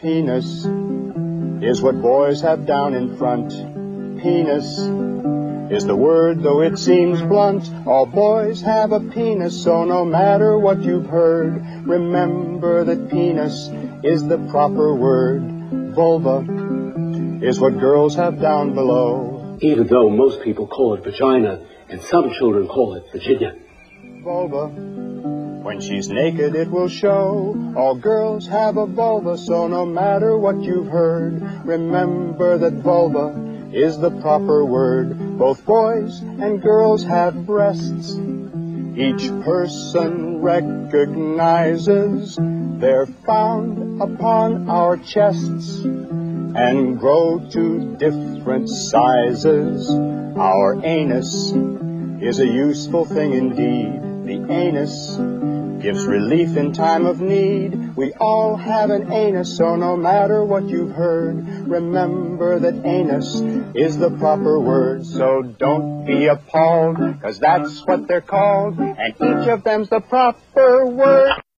Penis is what boys have down in front. Penis is the word, though it seems blunt. All boys have a penis, so no matter what you've heard, remember that penis is the proper word. Vulva is what girls have down below. Even though most people call it vagina, and some children call it Virginia. Vulva, when she's naked it will show. All girls have a vulva, so no matter what you've heard, remember that vulva is the proper word. Both boys and girls have breasts. Each person recognizes they're found upon our chests and grow to different sizes. Our anus is a useful thing indeed. The anus gives relief in time of need. We all have an anus, so no matter what you've heard, remember that anus is the proper word. So don't be appalled, 'cause that's what they're called, and each of them's the proper word.